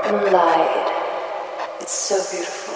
Moonlight. It's so beautiful.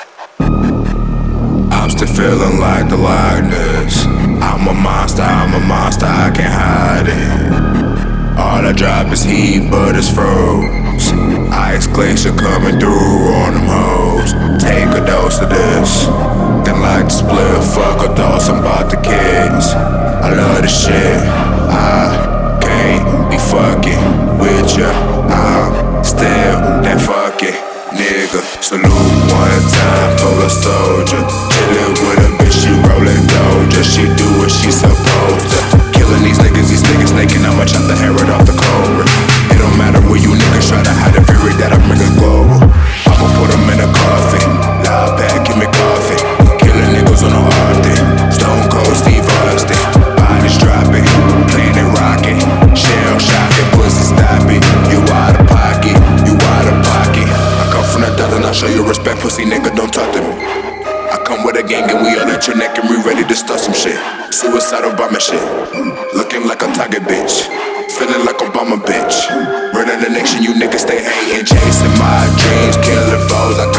I'm still feeling like the likeness. I'm a monster, I can't hide it. All I drop is heat, but it's froze. Ice glacier coming through on them hoes. Take a dose of this, then like to split. Fuck a thoughts, I'm about to kiss. I love this shit. I can't be fucking with ya. I'm still that fucking nigga. Salute one time for a soldier. Chillin' with a bitch, she rollin' Doja. She do what she supposed to. Killing these niggas naked. I'ma chop the hair right off the cobra. It don't matter where you niggas try to hide the fury that I bring a global. I'ma put them in a coffin. Loud pack, give me coffee. Killing niggas on the often. Stone Cold Steve Austin. Bodies dropping, playing it rockin'. Shell shocking, pussy stopping. You out of pocket, you out of pocket. I come from the desert, I'll show you respect, pussy nigga, don't talk to me. I come with a gang and we all at your neck and we ready to start some shit. Suicidal bombing shit. Looking like a target bitch. Feeling like Obama bitch. Running the nation, you niggas stay hating. Chasing my dreams, killing foes. I